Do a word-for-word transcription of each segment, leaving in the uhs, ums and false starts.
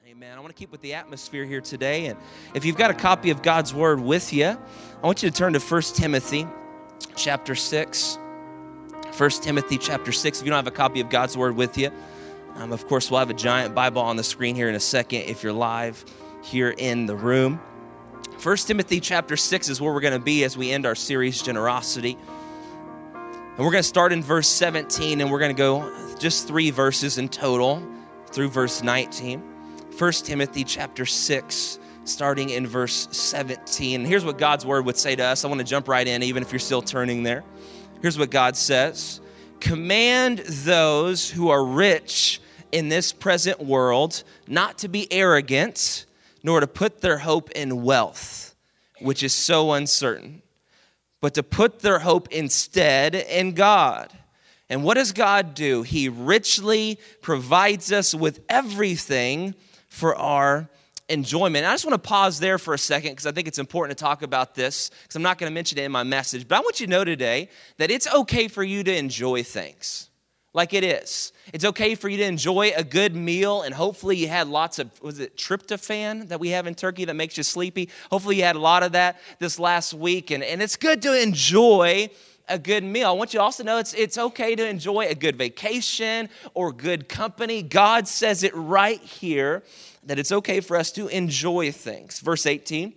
Amen. I want to keep with the atmosphere here today. And if you've got a copy of God's Word with you, I want you to turn to First Timothy chapter six. First Timothy chapter six. If you don't have a copy of God's Word with you, um, of course, we'll have a giant Bible on the screen here in a second if you're live here in the room. First Timothy chapter six is where we're going to be as we end our series, Generosity. And we're going to start in verse seventeen, and we're going to go just three verses in total through verse nineteen. First Timothy chapter six, starting in verse seventeen. Here's what God's Word would say to us. I want to jump right in, even if you're still turning there. Here's what God says. Command those who are rich in this present world not to be arrogant, nor to put their hope in wealth, which is so uncertain, but to put their hope instead in God. And what does God do? He richly provides us with everything for our enjoyment. And I just want to pause there for a second because I think it's important to talk about this because I'm not going to mention it in my message. But I want you to know today that it's okay for you to enjoy things like it is. It's okay for you to enjoy a good meal, and hopefully you had lots of, was it tryptophan that we have in Turkey that makes you sleepy? Hopefully you had a lot of that this last week, and, and it's good to enjoy a good meal. I want you to also know it's it's okay to enjoy a good vacation or good company. God says it right here that it's okay for us to enjoy things. Verse eighteen,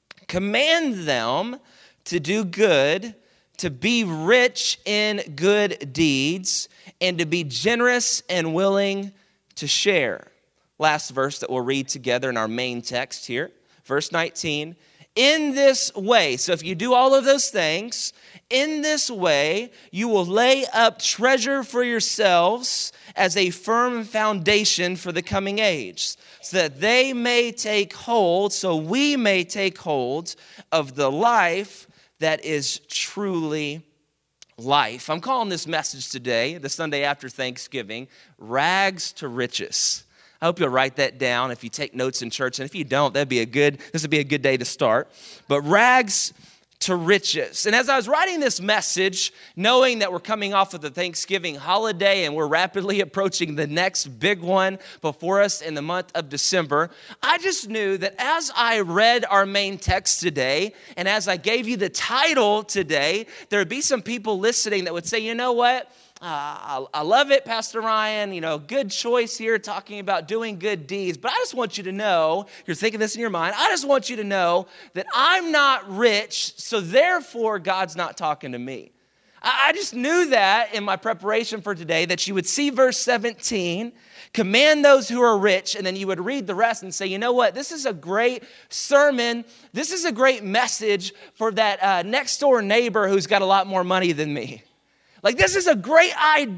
command them to do good, to be rich in good deeds, and to be generous and willing to share. Last verse that we'll read together in our main text here, verse nineteen. In this way, so if you do all of those things, in this way, you will lay up treasure for yourselves as a firm foundation for the coming age, so that they may take hold, so we may take hold of the life that is truly life. I'm calling this message today, the Sunday after Thanksgiving, Rags to Riches. I hope you'll write that down if you take notes in church. And if you don't, that'd be a good, this would be a good day to start. But rags to riches. And as I was writing this message, knowing that we're coming off of the Thanksgiving holiday and we're rapidly approaching the next big one before us in the month of December, I just knew that as I read our main text today, and as I gave you the title today, there would be some people listening that would say, you know what? Uh, I, I love it, Pastor Ryan, you know, good choice here talking about doing good deeds. But I just want you to know, you're thinking this in your mind, I just want you to know that I'm not rich, so therefore God's not talking to me. I, I just knew that in my preparation for today, that you would see verse seventeen, command those who are rich, and then you would read the rest and say, you know what, this is a great sermon. This is a great message for that uh, next door neighbor who's got a lot more money than me. Like, this is a great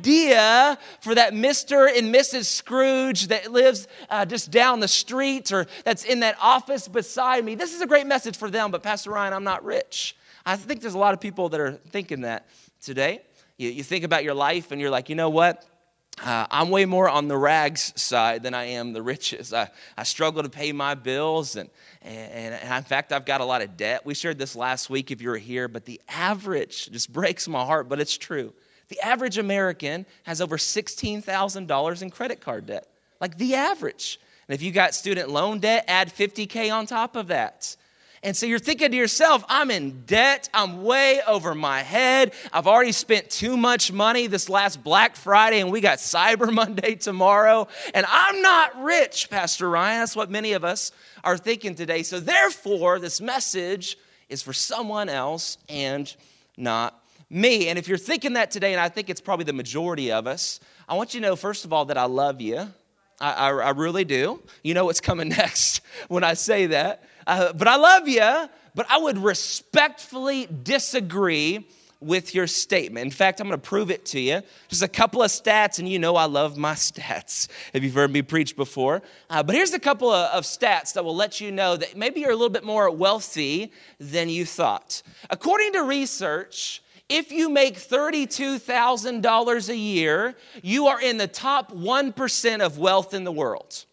idea for that Mister and Missus Scrooge that lives uh, just down the street or that's in that office beside me. This is a great message for them, but Pastor Ryan, I'm not rich. I think there's a lot of people that are thinking that today. You, you think about your life and you're like, you know what? Uh, I'm way more on the rags side than I am the riches. I, I struggle to pay my bills, and, and, and in fact, I've got a lot of debt. We shared this last week if you were here, but the average just breaks my heart, but it's true. The average American has over sixteen thousand dollars in credit card debt, like the average. And if you got student loan debt, add fifty K on top of that. And so you're thinking to yourself, I'm in debt. I'm way over my head. I've already spent too much money this last Black Friday, and we got Cyber Monday tomorrow. And I'm not rich, Pastor Ryan. That's what many of us are thinking today. So therefore, this message is for someone else and not me. And if you're thinking that today, and I think it's probably the majority of us, I want you to know, first of all, that I love you. I, I, I really do. You know what's coming next when I say that. Uh, but I love you, but I would respectfully disagree with your statement. In fact, I'm going to prove it to you. Just a couple of stats, and you know I love my stats, if you've heard me preach before. Uh, but here's a couple of, of stats that will let you know that maybe you're a little bit more wealthy than you thought. According to research, if you make thirty-two thousand dollars a year, you are in the top one percent of wealth in the world.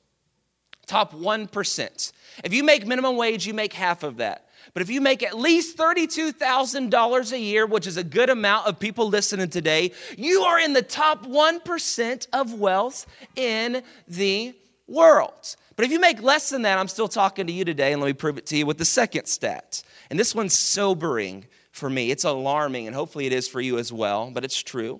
Top one percent. If you make minimum wage, you make half of that. But if you make at least thirty-two thousand dollars a year, which is a good amount of people listening today, you are in the top one percent of wealth in the world. But if you make less than that, I'm still talking to you today, and let me prove it to you with the second stat. And this one's sobering for me. It's alarming, and hopefully it is for you as well, but it's true.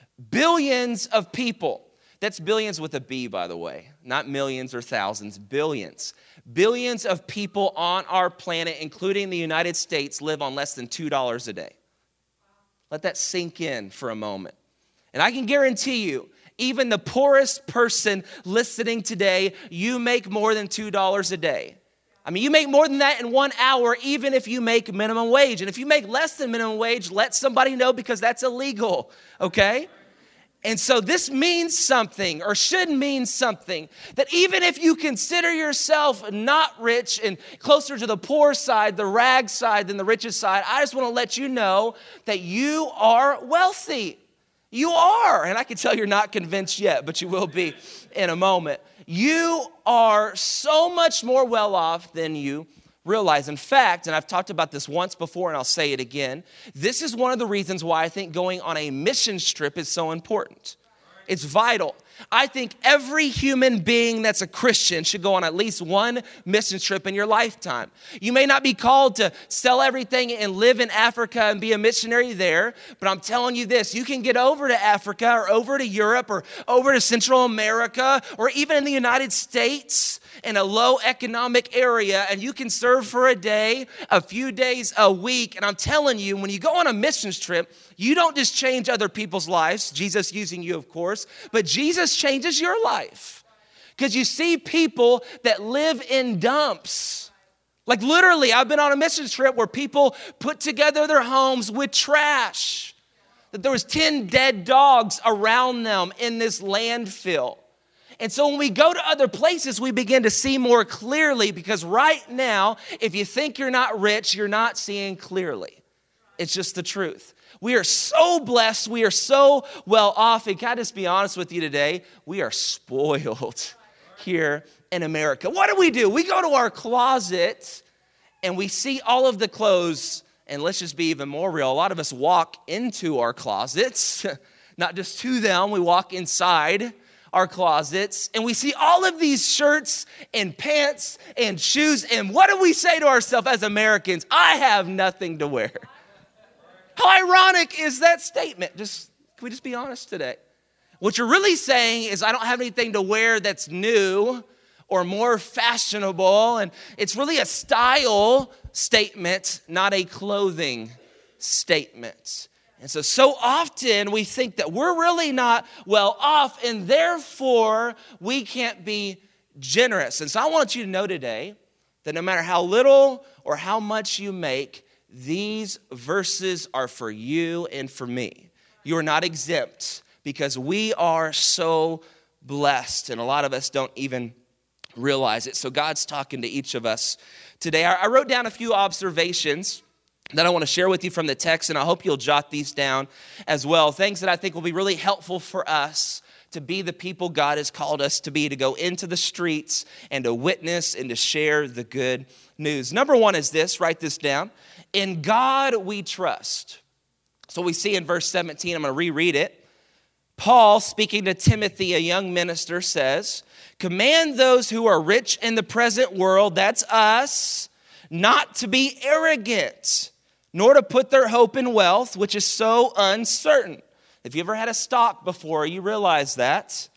Billions of people. That's billions with a B, by the way, not millions or thousands, billions. Billions of people on our planet, including the United States, live on less than two dollars a day. Let that sink in for a moment. And I can guarantee you, even the poorest person listening today, you make more than two dollars a day. I mean, you make more than that in one hour, even if you make minimum wage. And if you make less than minimum wage, let somebody know because that's illegal, okay? And so this means something, or should mean something, that even if you consider yourself not rich and closer to the poor side, the rag side than the richest side, I just want to let you know that you are wealthy. You are. And I can tell you're not convinced yet, but you will be in a moment. You are so much more well off than you realize. In fact, and I've talked about this once before and I'll say it again, this is one of the reasons why I think going on a mission trip is so important. It's vital. I think every human being that's a Christian should go on at least one mission trip in your lifetime. You may not be called to sell everything and live in Africa and be a missionary there, but I'm telling you this, you can get over to Africa or over to Europe or over to Central America or even in the United States in a low economic area, and you can serve for a day, a few days a week. And I'm telling you, when you go on a missions trip, you don't just change other people's lives, Jesus using you, of course, but Jesus changes your life. Because you see people that live in dumps. Like literally, I've been on a missions trip where people put together their homes with trash. That there was ten dead dogs around them in this landfill. And so when we go to other places, we begin to see more clearly, because right now, if you think you're not rich, you're not seeing clearly. It's just the truth. We are so blessed. We are so well off. And can I just be honest with you today? We are spoiled here in America. What do we do? We go to our closet and we see all of the clothes. And let's just be even more real. A lot of us walk into our closets, not just to them. We walk inside our closets and we see all of these shirts and pants and shoes. And what do we say to ourselves as Americans? I have nothing to wear. How ironic is that statement? Just, can we just be honest today? What you're really saying is I don't have anything to wear that's new or more fashionable. And it's really a style statement, not a clothing statement. And so, so often we think that we're really not well off and therefore we can't be generous. And so I want you to know today that no matter how little or how much you make, these verses are for you and for me. You are not exempt because we are so blessed. And a lot of us don't even realize it. So God's talking to each of us today. I wrote down a few observations that I want to share with you from the text, and I hope you'll jot these down as well. Things that I think will be really helpful for us to be the people God has called us to be, to go into the streets and to witness and to share the good news. Number one is this, write this down. In God we trust. So we see in verse seventeen, I'm going to reread it. Paul, speaking to Timothy, a young minister, says, command those who are rich in the present world, that's us, not to be arrogant, nor to put their hope in wealth, which is so uncertain. If you ever had a stock before, you realize that.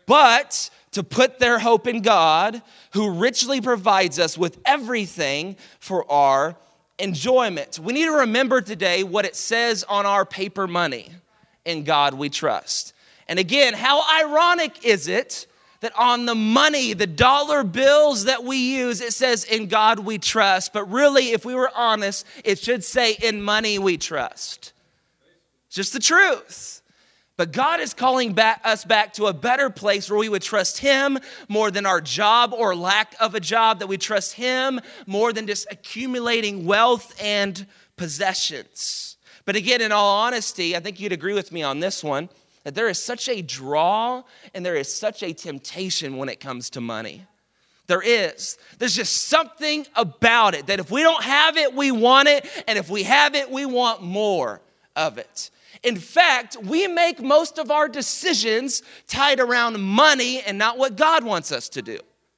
But to put their hope in God, who richly provides us with everything for our enjoyment. We need to remember today what it says on our paper money. In God we trust. And again, how ironic is it that on the money, the dollar bills that we use, it says, in God we trust. But really, if we were honest, it should say, in money we trust. It's just the truth. But God is calling back, us back to a better place where we would trust Him more than our job or lack of a job, that we trust Him more than just accumulating wealth and possessions. But again, in all honesty, I think you'd agree with me on this one, that there is such a draw and there is such a temptation when it comes to money. There is. There's just something about it that if we don't have it, we want it. And if we have it, we want more of it. In fact, we make most of our decisions tied around money and not what God wants us to do.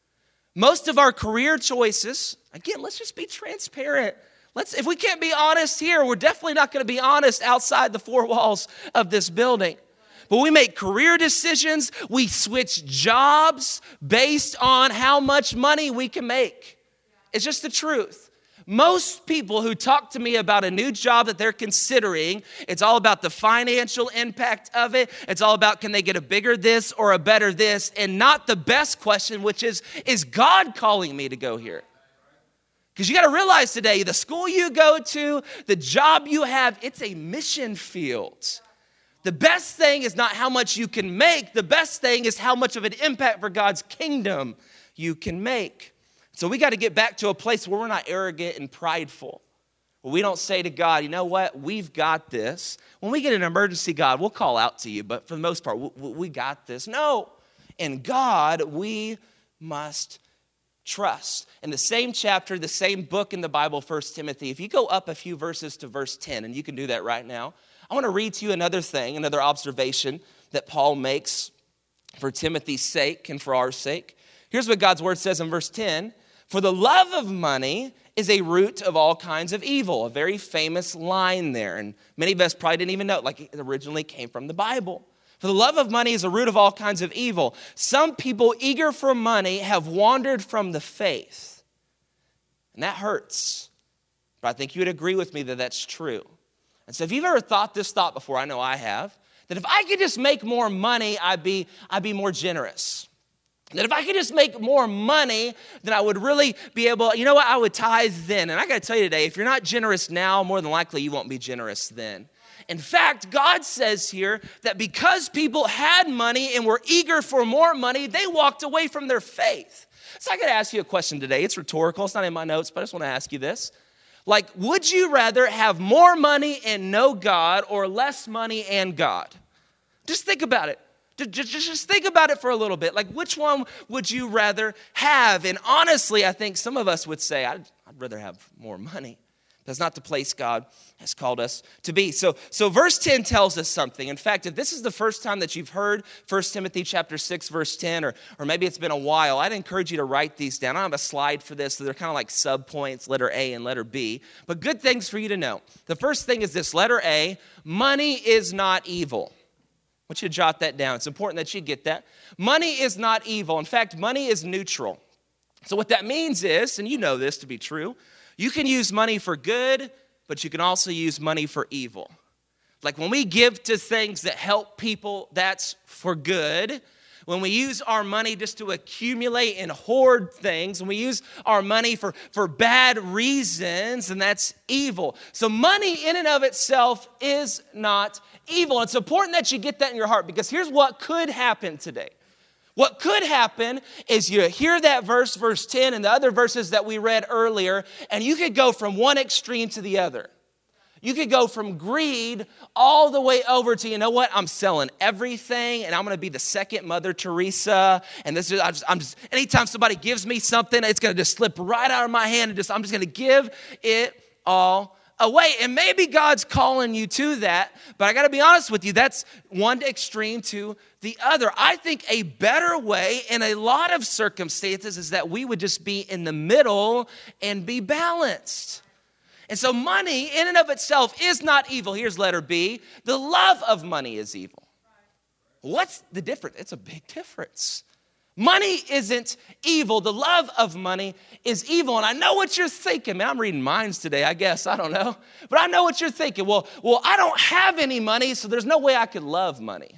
Most of our career choices, again, let's just be transparent. Let's, if we can't be honest here, we're definitely not going to be honest outside the four walls of this building. But we make career decisions, we switch jobs based on how much money we can make. It's just the truth. Most people who talk to me about a new job that they're considering, it's all about the financial impact of it. It's all about, can they get a bigger this or a better this? And not the best question, which is, is God calling me to go here? Because you got to realize today, the school you go to, the job you have, it's a mission field. The best thing is not how much you can make. The best thing is how much of an impact for God's kingdom you can make. So we got to get back to a place where we're not arrogant and prideful. Where we don't say to God, you know what, we've got this. When we get an emergency, God, we'll call out to you, but for the most part, we, we got this. No, in God, we must trust. In the same chapter, the same book in the Bible, First Timothy, if you go up a few verses to verse ten, and you can do that right now, I want to read to you another thing, another observation that Paul makes for Timothy's sake and for our sake. Here's what God's word says in verse ten. For the love of money is a root of all kinds of evil. A very famous line there. And many of us probably didn't even know, like it originally came from the Bible. For the love of money is a root of all kinds of evil. Some people eager for money have wandered from the faith. And that hurts. But I think you would agree with me that that's true. And so if you've ever thought this thought before, I know I have, that if I could just make more money, I'd be, I'd be more generous. That if I could just make more money, then I would really be able, you know what, I would tithe then. And I got to tell you today, if you're not generous now, more than likely you won't be generous then. In fact, God says here that because people had money and were eager for more money, they walked away from their faith. So I got to ask you a question today. It's rhetorical. It's not in my notes, but I just want to ask you this. Like, would you rather have more money and no God or less money and God? Just think about it. Just, just think about it for a little bit. Like, which one would you rather have? And honestly, I think some of us would say, I'd, I'd rather have more money. That's not the place God has called us to be. So, so verse ten tells us something. In fact, if this is the first time that you've heard First Timothy chapter six, verse ten, or, or maybe it's been a while, I'd encourage you to write these down. I don't have a slide for this, so they're kind of like subpoints, letter A and letter B. But good things for you to know. The first thing is this, letter A, money is not evil. I want you to jot that down. It's important that you get that. Money is not evil. In fact, money is neutral. So what that means is, and you know this to be true, you can use money for good, but you can also use money for evil. Like when we give to things that help people, that's for good. When we use our money just to accumulate and hoard things, when we use our money for, for bad reasons, and that's evil. So money in and of itself is not evil. It's important that you get that in your heart, because here's what could happen today. What could happen is you hear that verse, verse ten, and the other verses that we read earlier, and you could go from one extreme to the other. You could go from greed all the way over to, you know what, I'm selling everything, and I'm going to be the second Mother Teresa. And this is, I'm just, I'm just, anytime somebody gives me something, it's going to just slip right out of my hand, and just, I'm just going to give it all away. And maybe God's calling you to that, but I got to be honest with you, that's one extreme to the other. I think a better way in a lot of circumstances is that we would just be in the middle and be balanced. And so money in and of itself is not evil. Here's letter B. The love of money is evil. What's the difference? It's a big difference. Money isn't evil. The love of money is evil. And I know what you're thinking. Man, I'm reading minds today, I guess. I don't know. But I know what you're thinking. Well, well, I don't have any money, so there's no way I could love money.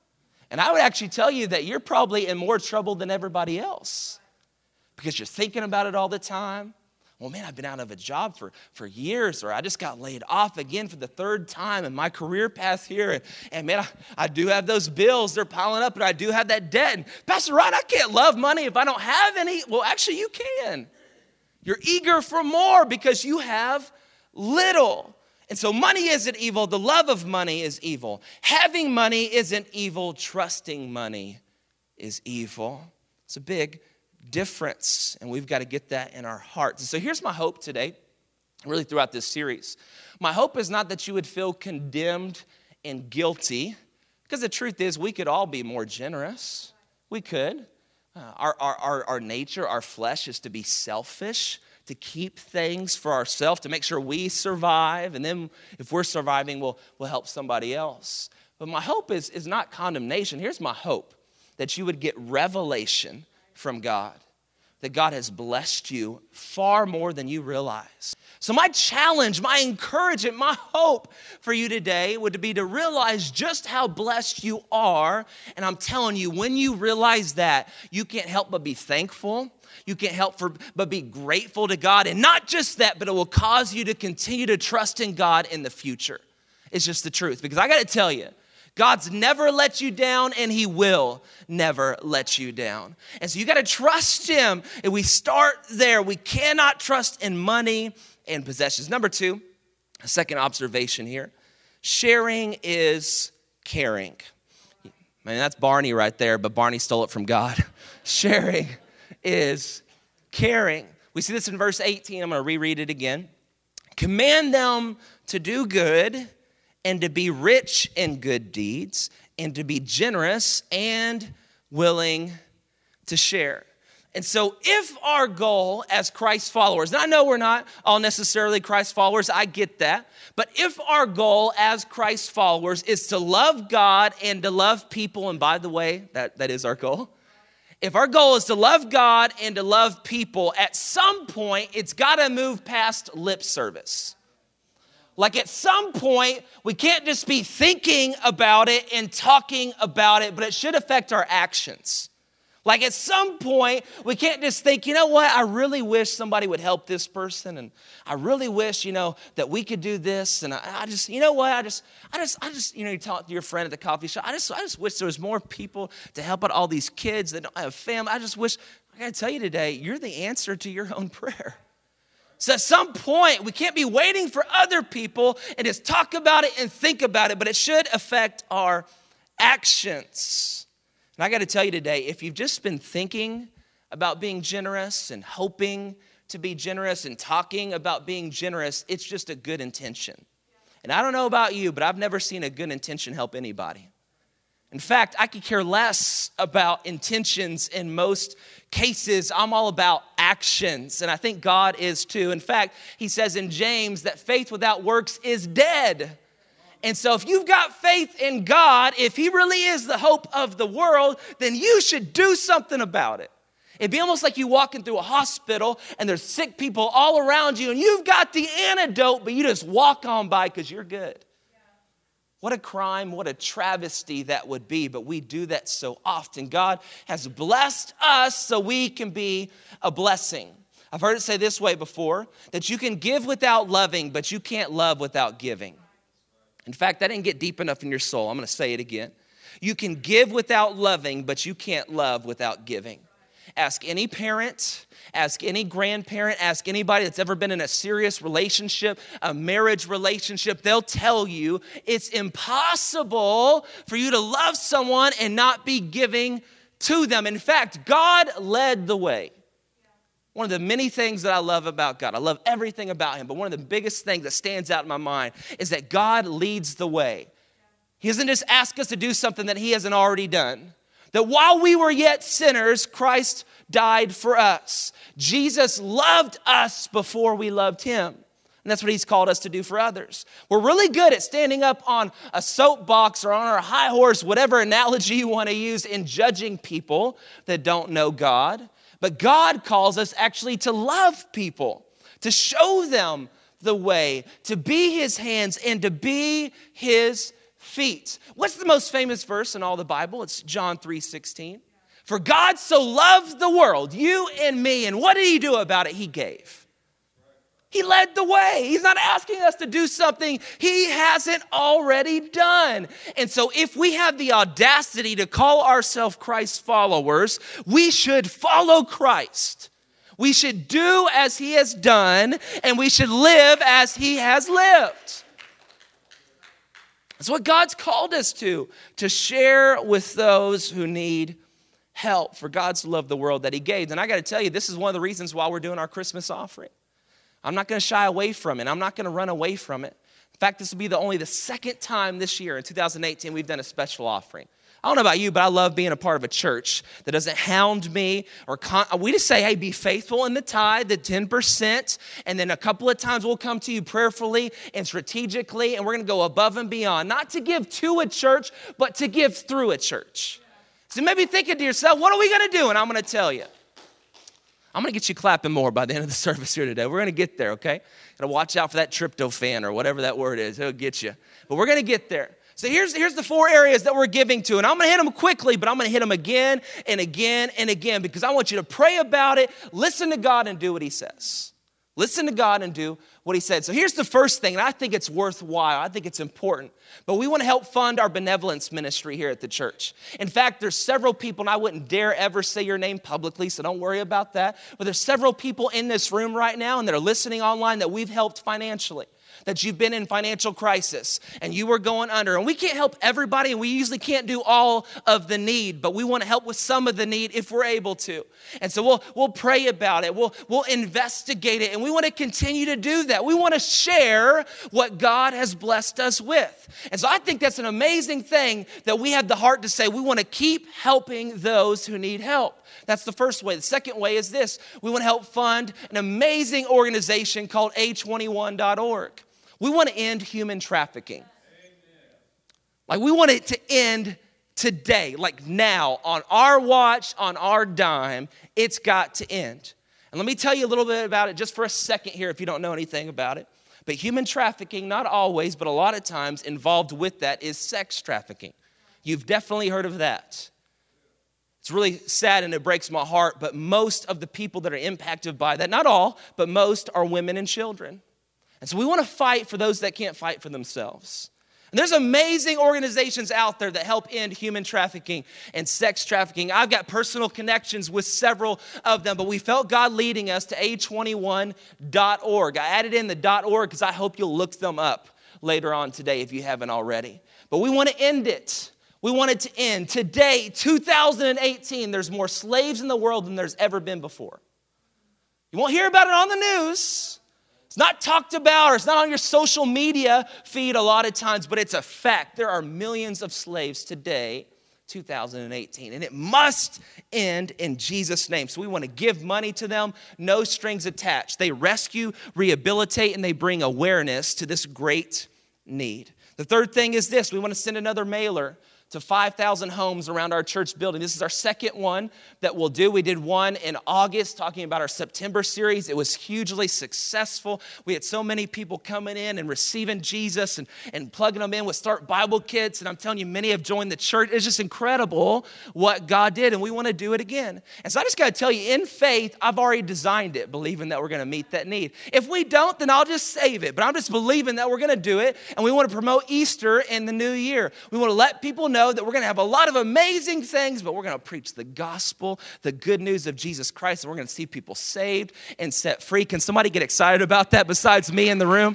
And I would actually tell you that you're probably in more trouble than everybody else, because you're thinking about it all the time. Well, man, I've been out of a job for, for years, or I just got laid off again for the third time in my career path here. And, and man, I, I do have those bills. They're piling up, and I do have that debt. And Pastor Ryan, I can't love money if I don't have any. Well, actually, you can. You're eager for more because you have little. And so money isn't evil. The love of money is evil. Having money isn't evil. Trusting money is evil. It's a big difference, and we've got to get that in our hearts. And so here's my hope today, really throughout this series. My hope is not that you would feel condemned and guilty, because the truth is we could all be more generous. We could. Uh, our, our, our, our nature, our flesh is to be selfish, to keep things for ourselves, to make sure we survive. And then if we're surviving, we'll, we'll help somebody else. But my hope is, is not condemnation. Here's my hope, that you would get revelation from God, that God has blessed you far more than you realize. So my challenge, my encouragement, my hope for you today would be to realize just how blessed you are. And I'm telling you, when you realize that, you can't help but be thankful. You can't help for, but be grateful to God. And not just that, but it will cause you to continue to trust in God in the future. It's just the truth. Because I got to tell you, God's never let you down, and he will never let you down. And so you got to trust him. And we start there. We cannot trust in money and possessions. Number two, a second observation here. Sharing is caring. I mean, that's Barney right there, but Barney stole it from God. Sharing is caring. We see this in verse eighteen. I'm going to reread it again. Command them to do good and to be rich in good deeds and to be generous and willing to share. And so if our goal as Christ followers, and I know we're not all necessarily Christ followers, I get that. But if our goal as Christ followers is to love God and to love people, and by the way, that, that is our goal. If our goal is to love God and to love people, at some point, it's got to move past lip service. Like at some point, we can't just be thinking about it and talking about it, but it should affect our actions. Like at some point, we can't just think, you know what, I really wish somebody would help this person, and I really wish, you know, that we could do this, and I, I just, you know what, I just, I just, I just, you know, you talk to your friend at the coffee shop, I just, I just wish there was more people to help out all these kids that don't have family. I just wish, I gotta tell you today, you're the answer to your own prayer. So at some point, we can't be waiting for other people and just talk about it and think about it, but it should affect our actions. And I got to tell you today, if you've just been thinking about being generous and hoping to be generous and talking about being generous, it's just a good intention. And I don't know about you, but I've never seen a good intention help anybody. In fact, I could care less about intentions in most cases. I'm all about actions, and I think God is too. In fact, he says in James that faith without works is dead. And so if you've got faith in God, if he really is the hope of the world, then you should do something about it. It'd be almost like you walking through a hospital and there's sick people all around you and you've got the antidote, but you just walk on by because you're good. What a crime, what a travesty that would be, but we do that so often. God has blessed us so we can be a blessing. I've heard it say this way before, that you can give without loving, but you can't love without giving. In fact, that didn't get deep enough in your soul. I'm going to say it again. You can give without loving, but you can't love without giving. Ask any parent, ask any grandparent, ask anybody that's ever been in a serious relationship, a marriage relationship. They'll tell you it's impossible for you to love someone and not be giving to them. In fact, God led the way. One of the many things that I love about God, I love everything about him, but one of the biggest things that stands out in my mind is that God leads the way. He doesn't just ask us to do something that he hasn't already done. That while we were yet sinners, Christ died for us. Jesus loved us before we loved him. And that's what he's called us to do for others. We're really good at standing up on a soapbox or on our high horse, whatever analogy you want to use, in judging people that don't know God. But God calls us actually to love people, to show them the way, to be his hands and to be his feet. What's the most famous verse in all the Bible? It's John three sixteen. For God so loved the world, you and me, and what did he do about it? He gave. He led the way. He's not asking us to do something he hasn't already done. And so if we have the audacity to call ourselves Christ followers, we should follow Christ. We should do as he has done, and we should live as he has lived. That's what God's called us to, to share with those who need help. For God so loved the world that he gave. And I got to tell you, this is one of the reasons why we're doing our Christmas offering. I'm not going to shy away from it. I'm not going to run away from it. In fact, this will be the only the second time this year in two thousand eighteen we've done a special offering. I don't know about you, but I love being a part of a church that doesn't hound me or con- we just say, hey, be faithful in the tithe, the ten percent, and then a couple of times we'll come to you prayerfully and strategically, and we're going to go above and beyond, not to give to a church, but to give through a church. So maybe thinking to yourself, what are we going to do? And I'm going to tell you. I'm going to get you clapping more by the end of the service here today. We're going to get there, okay? Got to watch out for that tryptophan or whatever that word is. It'll get you. But we're going to get there. So here's, here's the four areas that we're giving to. And I'm going to hit them quickly, but I'm going to hit them again and again and again because I want you to pray about it, listen to God, and do what he says. Listen to God and do what he said. So here's the first thing, and I think it's worthwhile. I think it's important. But we want to help fund our benevolence ministry here at the church. In fact, there's several people, and I wouldn't dare ever say your name publicly, so don't worry about that. But there's several people in this room right now and that are listening online that we've helped financially. That you've been in financial crisis and you were going under. And we can't help everybody, and we usually can't do all of the need, but we want to help with some of the need if we're able to. And so we'll we'll pray about it. We'll we'll investigate it, and we want to continue to do that. We want to share what God has blessed us with. And so I think that's an amazing thing that we have the heart to say we want to keep helping those who need help. That's the first way. The second way is this. We want to help fund an amazing organization called A twenty-one dot org. We want to end human trafficking. Like we want it to end today, like now, on our watch, on our dime. It's got to end. And let me tell you a little bit about it just for a second here if you don't know anything about it. But human trafficking, not always, but a lot of times involved with that is sex trafficking. You've definitely heard of that. It's really sad and it breaks my heart, but most of the people that are impacted by that, not all, but most are women and children. And so we want to fight for those that can't fight for themselves. And there's amazing organizations out there that help end human trafficking and sex trafficking. I've got personal connections with several of them, but we felt God leading us to A twenty-one dot org. I added in the .org because I hope you'll look them up later on today if you haven't already. But we want to end it. We want it to end. Today, two thousand eighteen, there's more slaves in the world than there's ever been before. You won't hear about it on the news. It's not talked about or it's not on your social media feed a lot of times, but it's a fact. There are millions of slaves today, two thousand eighteen, and it must end in Jesus' name. So we want to give money to them, no strings attached. They rescue, rehabilitate, and they bring awareness to this great need. The third thing is this. We want to send another mailer to five thousand homes around our church building. This is our second one that we'll do. We did one in August talking about our September series. It was hugely successful. We had so many people coming in and receiving Jesus and, and plugging them in with Start Bible Kits. And I'm telling you, many have joined the church. It's just incredible what God did, and we want to do it again. And so I just got to tell you, in faith, I've already designed it, believing that we're going to meet that need. If we don't, then I'll just save it. But I'm just believing that we're going to do it, and we want to promote Easter in the new year. We want to let people know that we're going to have a lot of amazing things, but we're going to preach the gospel, the good news of Jesus Christ, and we're going to see people saved and set free. Can somebody get excited about that besides me in the room?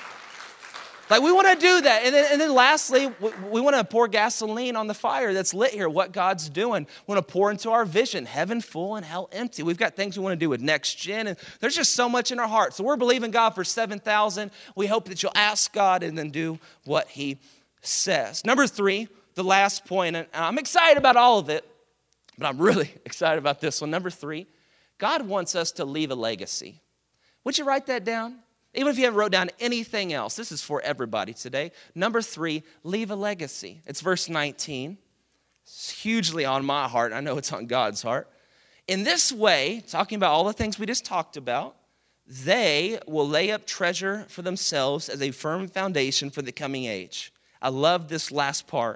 Like, we want to do that. And then, and then lastly, we, we want to pour gasoline on the fire that's lit here, what God's doing. We want to pour into our vision, heaven full and hell empty. We've got things we want to do with Next Gen, and there's just so much in our heart. So we're believing God for seven thousand. We hope that you'll ask God and then do what he says. Number three, the last point, and I'm excited about all of it, but I'm really excited about this one. Number three, God wants us to leave a legacy. Would you write that down? Even if you haven't wrote down anything else, this is for everybody today. Number three, leave a legacy. It's verse nineteen. It's hugely on my heart. I know it's on God's heart. In this way, talking about all the things we just talked about, they will lay up treasure for themselves as a firm foundation for the coming age. I love this last part.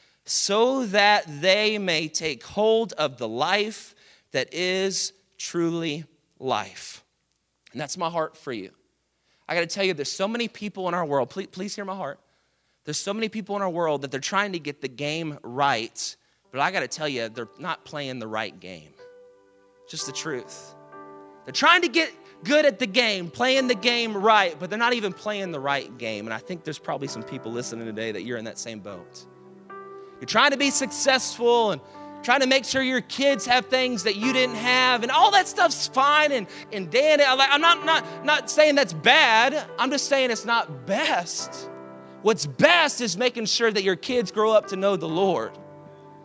So that they may take hold of the life that is truly life. And that's my heart for you. I got to tell you, there's so many people in our world, please, please hear my heart. There's so many people in our world that they're trying to get the game right, but I got to tell you, they're not playing the right game. Just the truth. They're trying to get good at the game, playing the game right, but they're not even playing the right game. And I think there's probably some people listening today that you're in that same boat. You're trying to be successful and trying to make sure your kids have things that you didn't have, and all that stuff's fine and, and Dan, I'm not, not, not saying that's bad. I'm just saying it's not best. What's best is making sure that your kids grow up to know the Lord.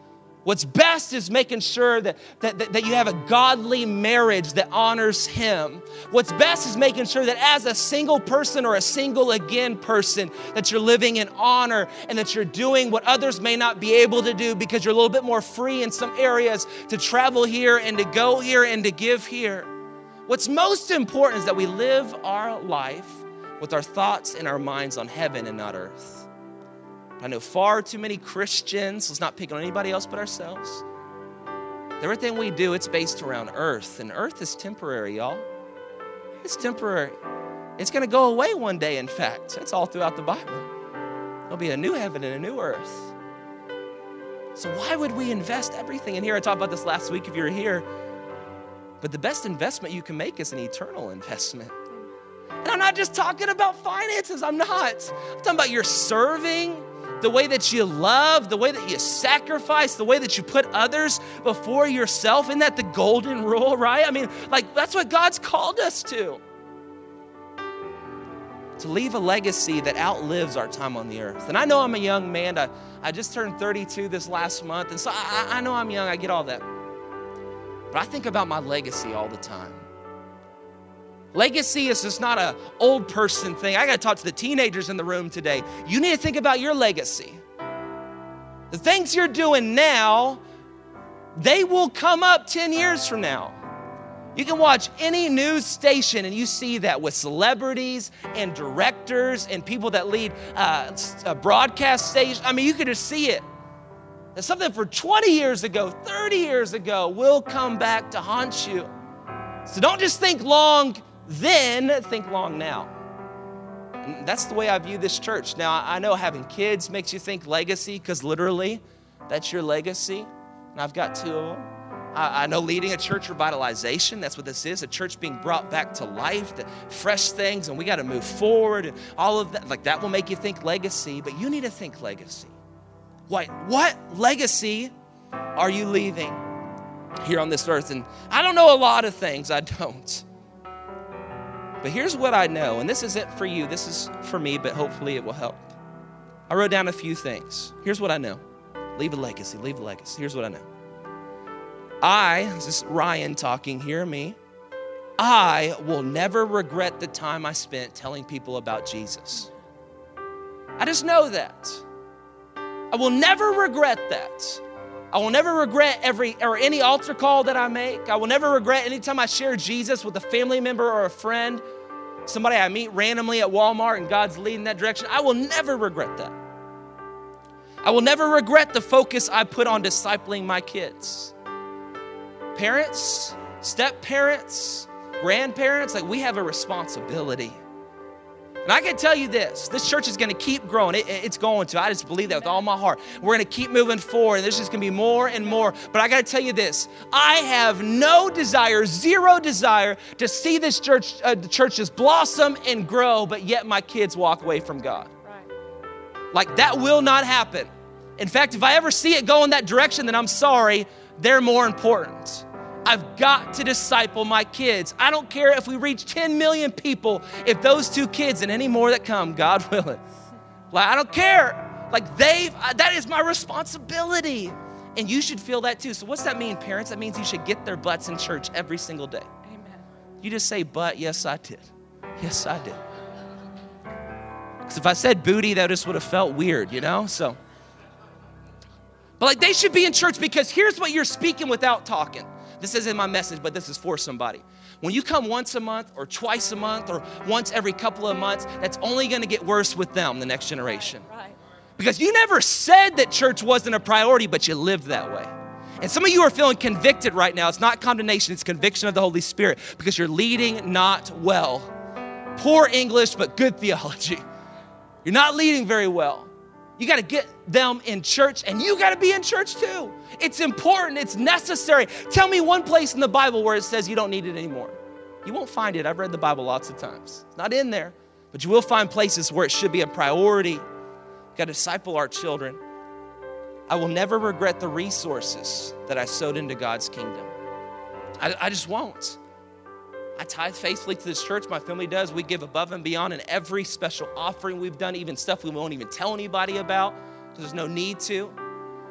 What's best is making sure that, that, that, that you have a godly marriage that honors him. What's best is making sure that as a single person or a single again person, that you're living in honor and that you're doing what others may not be able to do because you're a little bit more free in some areas to travel here and to go here and to give here. What's most important is that we live our life with our thoughts and our minds on heaven and not earth. I know far too many Christians, let's not pick on anybody else but ourselves. Everything we do, it's based around earth. And earth is temporary, y'all. It's temporary. It's going to go away one day, in fact. That's all throughout the Bible. There'll be a new heaven and a new earth. So why would we invest everything in here? I talked about this last week if you were here. But the best investment you can make is an eternal investment. And I'm not just talking about finances. I'm not. I'm talking about your serving, the way that you love, the way that you sacrifice, the way that you put others before yourself. Isn't that the golden rule, right? I mean, like, that's what God's called us to. To leave a legacy that outlives our time on the earth. And I know I'm a young man. I, I just turned thirty-two this last month. And so I, I know I'm young. I get all that. But I think about my legacy all the time. Legacy is just not an old person thing. I got to talk to the teenagers in the room today. You need to think about your legacy. The things you're doing now, they will come up ten years from now. You can watch any news station and you see that with celebrities and directors and people that lead uh, broadcast stations. I mean, you can just see it. That something for twenty years ago, thirty years ago will come back to haunt you. So don't just think long then, think long now. And that's the way I view this church. Now, I know having kids makes you think legacy because literally that's your legacy. And I've got two of them. I, I know leading a church revitalization, that's what this is, a church being brought back to life, the fresh things, and we got to move forward and all of that. Like that will make you think legacy, but you need to think legacy. What, what legacy are you leaving here on this earth? And I don't know a lot of things, I don't. But here's what I know, and this isn't for you, this is for me, but hopefully it will help. I wrote down a few things. Here's what I know. Leave a legacy, leave a legacy. Here's what I know. I, this is Ryan talking, hear me. I will never regret the time I spent telling people about Jesus. I just know that. I will never regret that. I will never regret every or any altar call that I make. I will never regret any time I share Jesus with a family member or a friend, somebody I meet randomly at Walmart and God's leading that direction. I will never regret that. I will never regret the focus I put on discipling my kids. Parents, step-parents, grandparents, like we have a responsibility. And I can tell you this, this church is going to keep growing. It, it's going to. I just believe that with all my heart. We're going to keep moving forward, and there's just going to be more and more. But I got to tell you this, I have no desire, zero desire to see this church, uh, the church just blossom and grow, but yet my kids walk away from God. Right. Like that will not happen. In fact, if I ever see it go in that direction, then I'm sorry, they're more important. I've got to disciple my kids. I don't care if we reach ten million people, if those two kids and any more that come, God willing. Like, I don't care. Like they've, that is my responsibility. And you should feel that too. So what's that mean, parents? That means you should get their butts in church every single day. Amen. You just say, but, yes, I did. Yes, I did. Because if I said booty, that just would have felt weird, you know? So, but like they should be in church because here's what you're speaking without talking. This isn't my message, but this is for somebody. When you come once a month or twice a month or once every couple of months, that's only going to get worse with them, the next generation. Right. Because you never said that church wasn't a priority, but you lived that way. And some of you are feeling convicted right now. It's not condemnation, it's conviction of the Holy Spirit because you're leading not well. Poor English, but good theology. You're not leading very well. You got to get them in church, and you got to be in church too. It's important. It's necessary. Tell me one place in the Bible where it says you don't need it anymore. You won't find it. I've read the Bible lots of times. It's not in there, but you will find places where it should be a priority. You got to disciple our children. I will never regret the resources that I sowed into God's kingdom. I, I just won't. I tithe faithfully to this church. My family does. We give above and beyond in every special offering we've done, even stuff we won't even tell anybody about because there's no need to.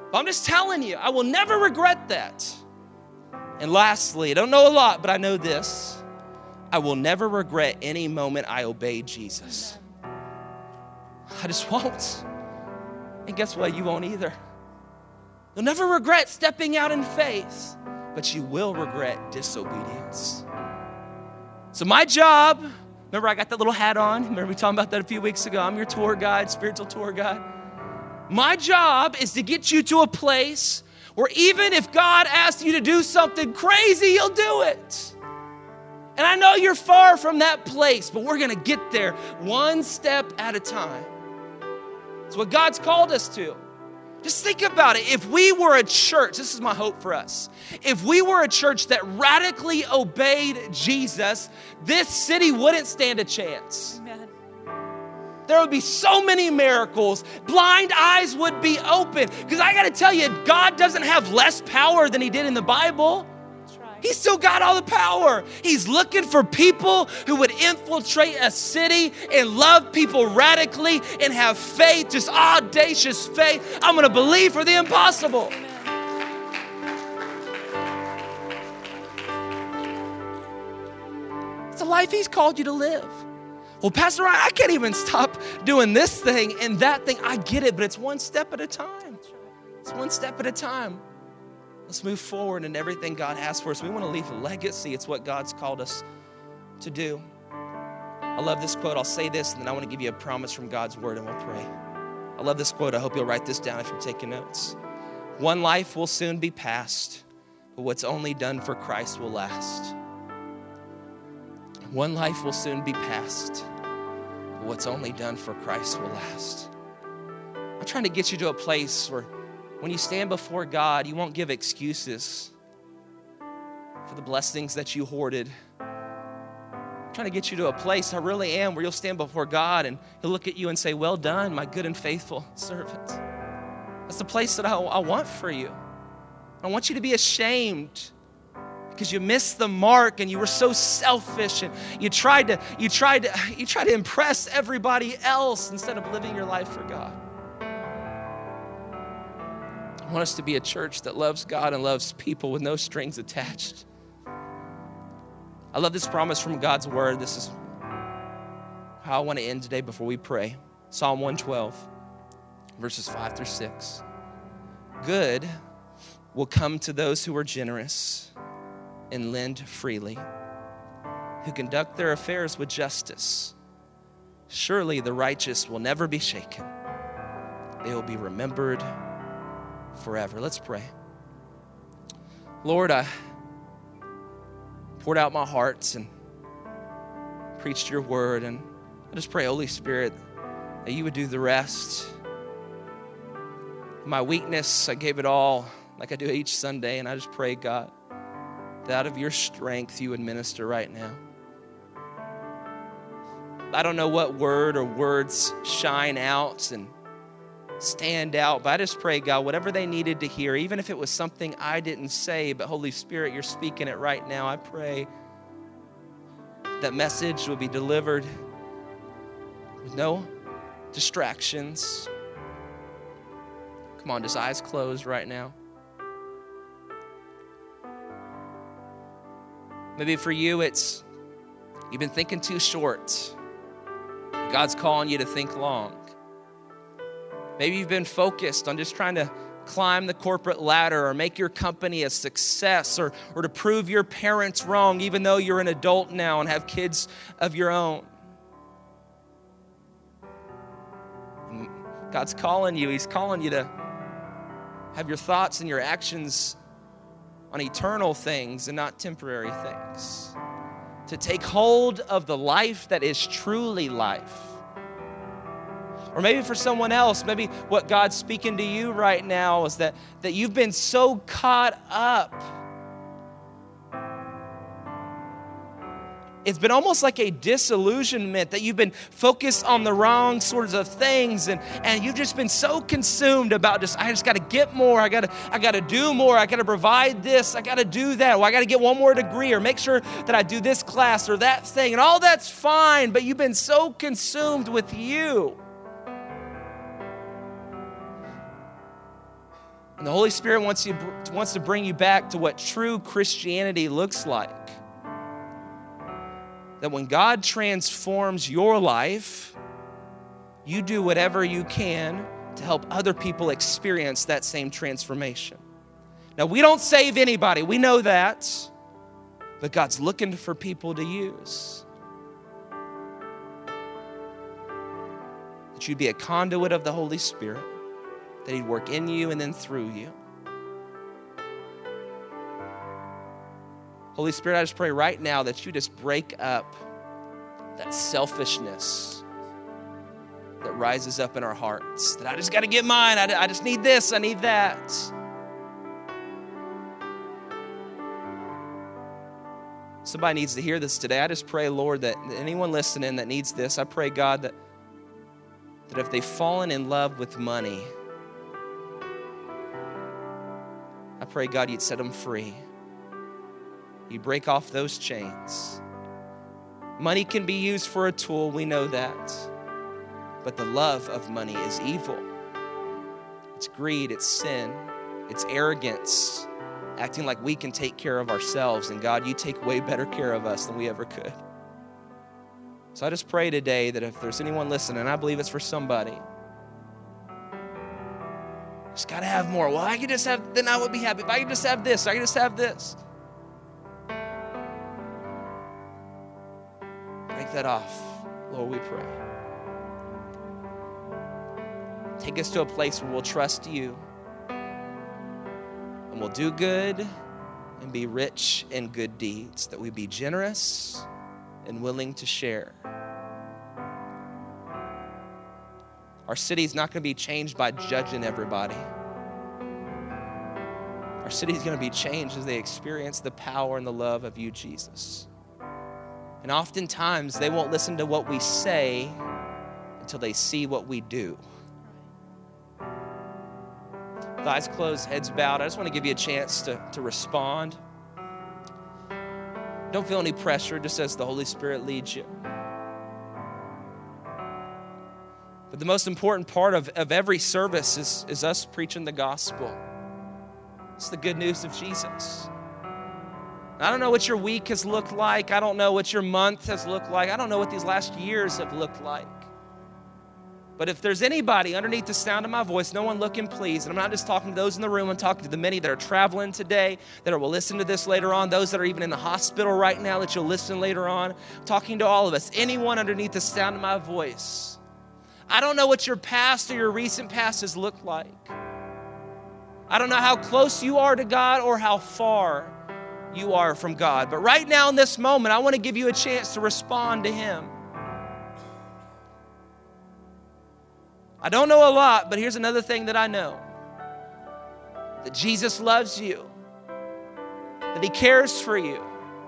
But I'm just telling you, I will never regret that. And lastly, I don't know a lot, but I know this. I will never regret any moment I obeyed Jesus. I just won't. And guess what? You won't either. You'll never regret stepping out in faith, but you will regret disobedience. So my job, remember I got that little hat on? Remember we talked about that a few weeks ago? I'm your tour guide, spiritual tour guide. My job is to get you to a place where even if God asks you to do something crazy, you'll do it. And I know you're far from that place, but we're going to get there one step at a time. It's what God's called us to. Just think about it. If we were a church, this is my hope for us. If we were a church that radically obeyed Jesus, this city wouldn't stand a chance. Amen. There would be so many miracles. Blind eyes would be open. Because I got to tell you, God doesn't have less power than he did in the Bible. He's still got all the power. He's looking for people who would infiltrate a city and love people radically and have faith, just audacious faith. I'm going to believe for the impossible. It's a life he's called you to live. Well, Pastor Ryan, I can't even stop doing this thing and that thing. I get it, but it's one step at a time. It's one step at a time. Let's move forward in everything God has for us. We want to leave a legacy. It's what God's called us to do. I love this quote. I'll say this, and then I want to give you a promise from God's word, and we'll pray. I love this quote. I hope you'll write this down if you're taking notes. One life will soon be past, but what's only done for Christ will last. One life will soon be past, but what's only done for Christ will last. I'm trying to get you to a place where when you stand before God, you won't give excuses for the blessings that you hoarded. I'm trying to get you to a place, I really am, where you'll stand before God and he'll look at you and say, well done, my good and faithful servant. That's the place that I, I want for you. I want you to be ashamed because you missed the mark and you were so selfish and you tried to, you tried to, you tried to impress everybody else instead of living your life for God. I want us to be a church that loves God and loves people with no strings attached. I love this promise from God's word. This is how I want to end today before we pray. Psalm one twelve, verses five through six. Good will come to those who are generous and lend freely, who conduct their affairs with justice. Surely the righteous will never be shaken. They will be remembered forever. Let's pray. Lord, I poured out my heart and preached your word, and I just pray, Holy Spirit, that you would do the rest. In my weakness, I gave it all like I do each Sunday, and I just pray, God, that out of your strength you would minister right now. I don't know what word or words shine out and stand out, but I just pray, God, whatever they needed to hear, even if it was something I didn't say, but Holy Spirit, you're speaking it right now. I pray that message will be delivered with no distractions. Come on, just eyes closed right now. Maybe for you, it's you've been thinking too short. God's calling you to think long. Maybe you've been focused on just trying to climb the corporate ladder or make your company a success or, or to prove your parents wrong, even though you're an adult now and have kids of your own. And God's calling you. He's calling you to have your thoughts and your actions on eternal things and not temporary things. To take hold of the life that is truly life. Or maybe for someone else, maybe what God's speaking to you right now is that, that you've been so caught up. It's been almost like a disillusionment that you've been focused on the wrong sorts of things, and, and you've just been so consumed about just, I just got to get more, I got to I got to do more, I got to provide this, I got to do that, or I got to get one more degree, or make sure that I do this class or that thing, and all that's fine, but you've been so consumed with you. And the Holy Spirit wants you, wants to bring you back to what true Christianity looks like. That when God transforms your life, you do whatever you can to help other people experience that same transformation. Now, we don't save anybody. We know that. But God's looking for people to use. That you'd be a conduit of the Holy Spirit. That He'd work in you and then through you. Holy Spirit, I just pray right now that you just break up that selfishness that rises up in our hearts. That I just got to get mine. I, I just need this. I need that. Somebody needs to hear this today. I just pray, Lord, that anyone listening that needs this, I pray, God, that, that if they've fallen in love with money, I pray, God, you'd set them free. You break off those chains. Money can be used for a tool, we know that. But the love of money is evil. It's greed, it's sin, it's arrogance, acting like we can take care of ourselves. And God, you take way better care of us than we ever could. So I just pray today that if there's anyone listening, and I believe it's for somebody, just got to have more. Well, I could just have, then I would be happy. If I could just have this, I could just have this. Break that off, Lord, we pray. Take us to a place where we'll trust you and we'll do good and be rich in good deeds, that we be generous and willing to share. Our city's not going to be changed by judging everybody. Our city's going to be changed as they experience the power and the love of you, Jesus. And oftentimes, they won't listen to what we say until they see what we do. With eyes closed, heads bowed, I just want to give you a chance to, to respond. Don't feel any pressure, just as the Holy Spirit leads you. But the most important part of, of every service is, is us preaching the gospel. It's the good news of Jesus. I don't know what your week has looked like. I don't know what your month has looked like. I don't know what these last years have looked like. But if there's anybody underneath the sound of my voice, no one looking, please. And I'm not just talking to those in the room. I'm talking to the many that are traveling today, that will listen to this later on, those that are even in the hospital right now that you'll listen later on. I'm talking to all of us, anyone underneath the sound of my voice. I don't know what your past or your recent past has looked like. I don't know how close you are to God or how far you are from God. But right now in this moment, I want to give you a chance to respond to Him. I don't know a lot, but here's another thing that I know. That Jesus loves you. That He cares for you.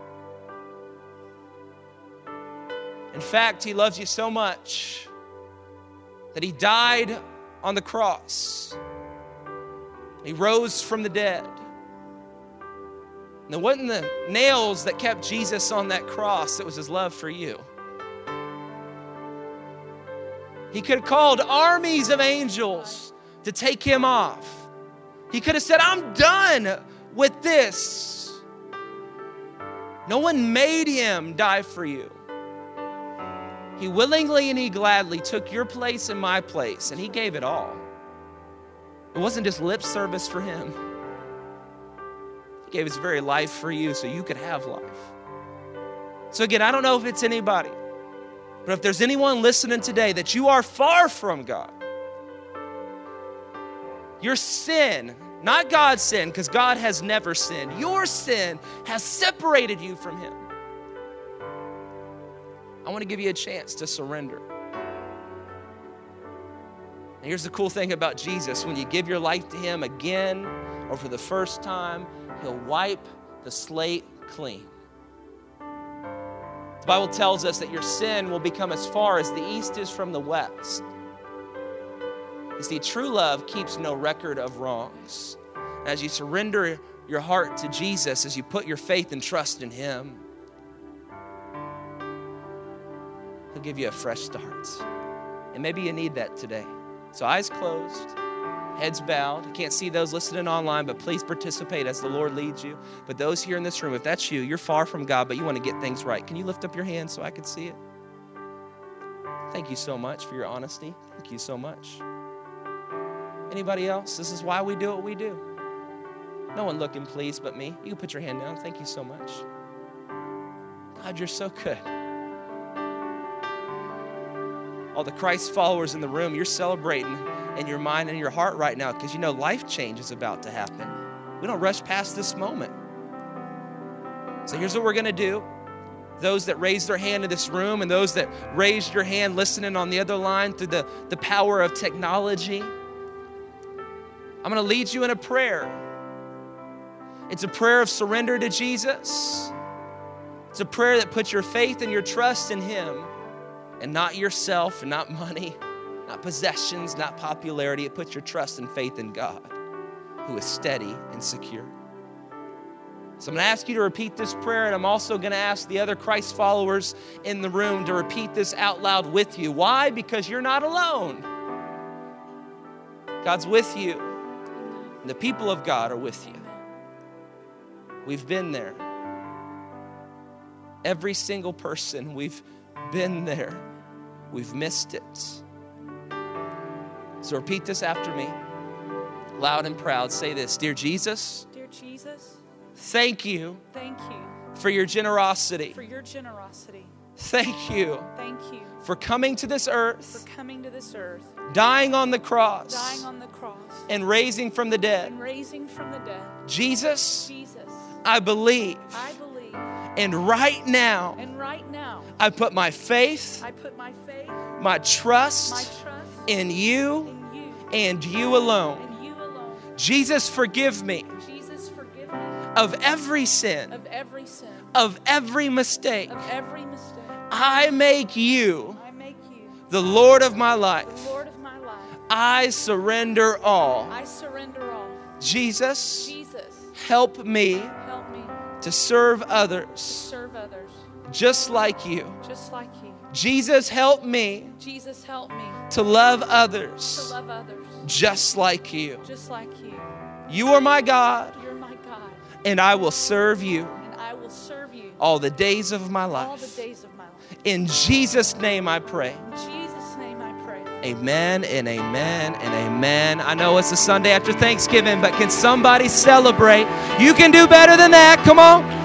In fact, He loves you so much that He died on the cross. He rose from the dead. And it wasn't the nails that kept Jesus on that cross, it was His love for you. He could have called armies of angels to take Him off. He could have said, I'm done with this. No one made Him die for you. He willingly and He gladly took your place and my place, and He gave it all. It wasn't just lip service for Him. He gave His very life for you so you could have life. So again, I don't know if it's anybody, but if there's anyone listening today that you are far from God, your sin, not God's sin, because God has never sinned, your sin has separated you from Him. I want to give you a chance to surrender. And here's the cool thing about Jesus. When you give your life to Him again or for the first time, He'll wipe the slate clean. The Bible tells us that your sin will become as far as the east is from the west. You see, true love keeps no record of wrongs. As you surrender your heart to Jesus, as you put your faith and trust in Him, He'll give you a fresh start. And maybe you need that today. So eyes closed, Heads bowed. I can't see those listening online, but please participate as the Lord leads you. But those here in this room, if that's you, you're far from God, but you want to get things right. Can you lift up your hand so I can see it? Thank you so much for your honesty. Thank you so much. Anybody else? This is why we do what we do. No one looking, please, but me. You can put your hand down. Thank you so much. God, you're so good. All the Christ followers in the room, you're celebrating in your mind and your heart right now because you know life change is about to happen. We don't rush past this moment. So here's what we're going to do. Those that raised their hand in this room and those that raised your hand listening on the other line through the, the power of technology, I'm going to lead you in a prayer. It's a prayer of surrender to Jesus. It's a prayer that puts your faith and your trust in Him and not yourself and not money, not possessions, not popularity. It puts your trust and faith in God, who is steady and secure. So I'm going to ask you to repeat this prayer, and I'm also going to ask the other Christ followers in the room to repeat this out loud with you. Why? Because you're not alone. God's with you, and the people of God are with you. We've been there. Every single person, we've been there. We've missed it. So repeat this after me. Loud and proud, say this. Dear Jesus. Dear Jesus. Thank you. Thank you. For your generosity. For your generosity. Thank you. Thank you. For coming to this earth. For coming to this earth. Dying on the cross. Dying on the cross. And raising from the dead. And raising from the dead. Jesus. Jesus. I believe. I believe. And right now. And right now. I put my faith. I put my faith. My trust. My trust. In you. In you. And you alone. And you alone. Jesus, forgive me. Jesus, forgive me. Of every sin. Of every sin. Of every mistake. Of every mistake. I make you. I make you. The Lord of my life. The Lord of my life. I surrender all. I surrender all. Jesus. Jesus. Help me. Help me. To serve others. To serve others. Just like you. Just like you. Jesus, help me. Jesus, help me. To love others. To love others. Just like you. Just like you. You are my God. You're my God. And I will serve you. And I will serve you. All the days of my life. All the days of my life. In Jesus' name I pray. In Jesus' name I pray. Amen and amen and amen. I know it's a Sunday after Thanksgiving, but can somebody celebrate? You can do better than that. Come on.